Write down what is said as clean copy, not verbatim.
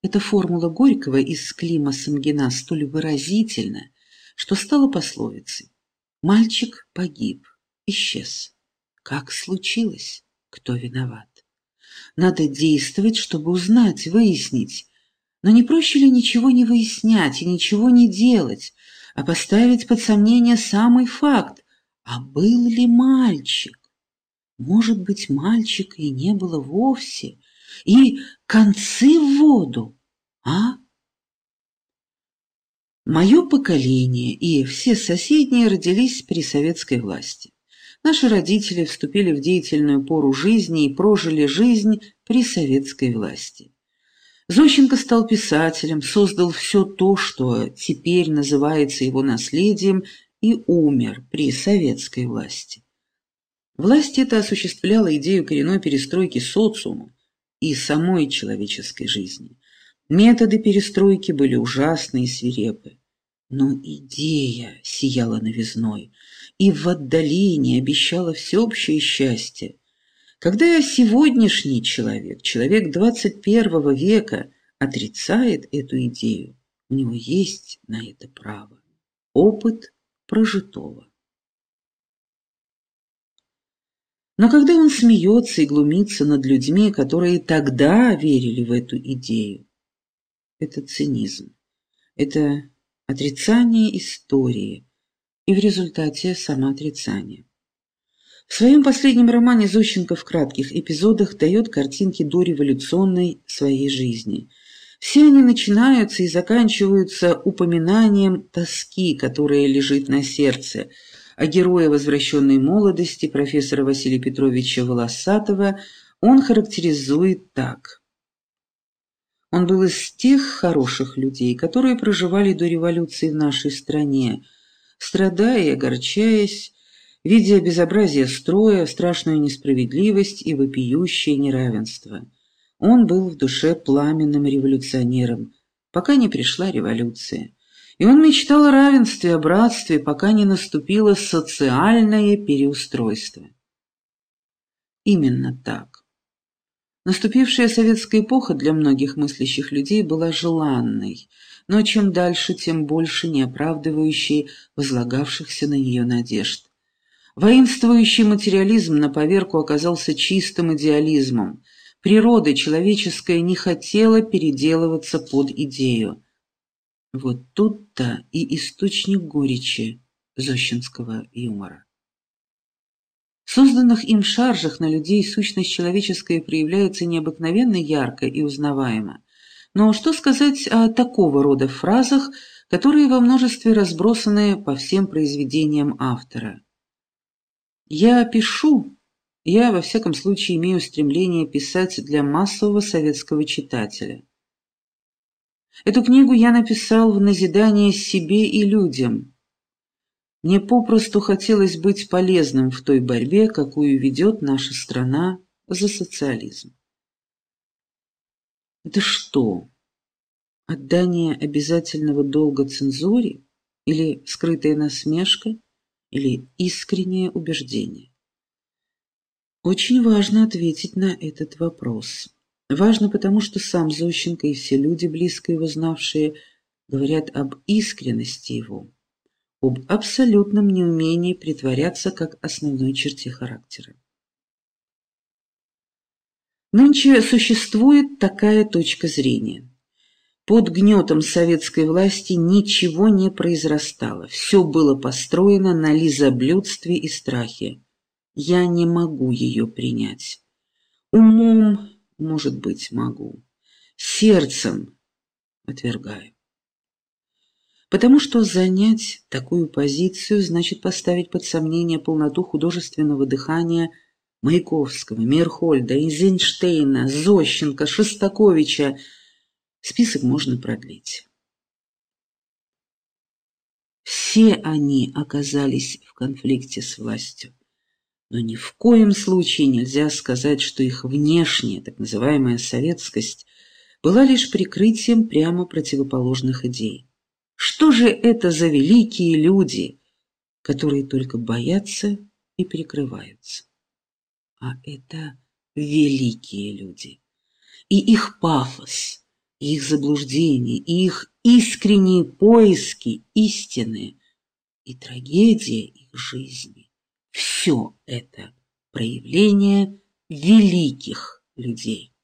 Эта формула Горького из Клима Самгина столь выразительна, что стала пословицей. Мальчик погиб, исчез. Как случилось? Кто виноват? Надо действовать, чтобы узнать, выяснить. Но не проще ли ничего не выяснять и ничего не делать, а поставить под сомнение самый факт? А был ли мальчик? Может быть, мальчика и не было вовсе, и концы в воду, а? Мое поколение и все соседние родились при советской власти. Наши родители вступили в деятельную пору жизни и прожили жизнь при советской власти. Зощенко стал писателем, создал все то, что теперь называется его наследием, и умер при советской власти. Власть эта осуществляла идею коренной перестройки социума и самой человеческой жизни. Методы перестройки были ужасны и свирепы. Но идея сияла новизной и в отдалении обещала всеобщее счастье. Когда сегодняшний человек, человек 21 века, отрицает эту идею, у него есть на это право. Опыт прожитого. Но когда он смеется и глумится над людьми, которые тогда верили в эту идею, это цинизм, это отрицание истории и в результате самоотрицание. В своем последнем романе Зощенко в кратких эпизодах дает картинки дореволюционной своей жизни. Все они начинаются и заканчиваются упоминанием тоски, которая лежит на сердце, а героя возвращенной молодости, профессора Василия Петровича Волосатого, он характеризует так. Он был из тех хороших людей, которые проживали до революции в нашей стране, страдая и огорчаясь, видя безобразие строя, страшную несправедливость и вопиющее неравенство. Он был в душе пламенным революционером, пока не пришла революция. И он мечтал о равенстве, о братстве, пока не наступило социальное переустройство. Именно так. Наступившая советская эпоха для многих мыслящих людей была желанной, но чем дальше, тем больше не оправдывающей возлагавшихся на нее надежд. Воинствующий материализм на поверку оказался чистым идеализмом. Природа человеческая не хотела переделываться под идею. Вот тут-то и источник горечи зощенского юмора. В созданных им шаржах на людей сущность человеческая проявляется необыкновенно ярко и узнаваемо. Но что сказать о такого рода фразах, которые во множестве разбросаны по всем произведениям автора? Я во всяком случае имею стремление писать для массового советского читателя. Эту книгу я написал в назидание себе и людям. Мне попросту хотелось быть полезным в той борьбе, какую ведет наша страна за социализм. Это что? Отдание обязательного долга цензуре? Или скрытая насмешка? Или искреннее убеждение? Очень важно ответить на этот вопрос. Важно, потому что сам Зощенко и все люди, близко его знавшие, говорят об искренности его, об абсолютном неумении притворяться как основной черте характера. Нынче существует такая точка зрения. Под гнетом советской власти ничего не произрастало, все было построено на лизоблюдстве и страхе. Я не могу ее принять. Умом, может быть, могу. Сердцем отвергаю. Потому что занять такую позицию значит поставить под сомнение полноту художественного дыхания Маяковского, Мейерхольда, Эйзенштейна, Зощенко, Шостаковича. Список можно продлить. Все они оказались в конфликте с властью. Но ни в коем случае нельзя сказать, что их внешняя, так называемая советскость, была лишь прикрытием прямо противоположных идей. Что же это за великие люди, которые только боятся и прикрываются? А это великие люди. И их пафос, их заблуждения, их искренние поиски истины и трагедия их жизни – все это проявление великих людей.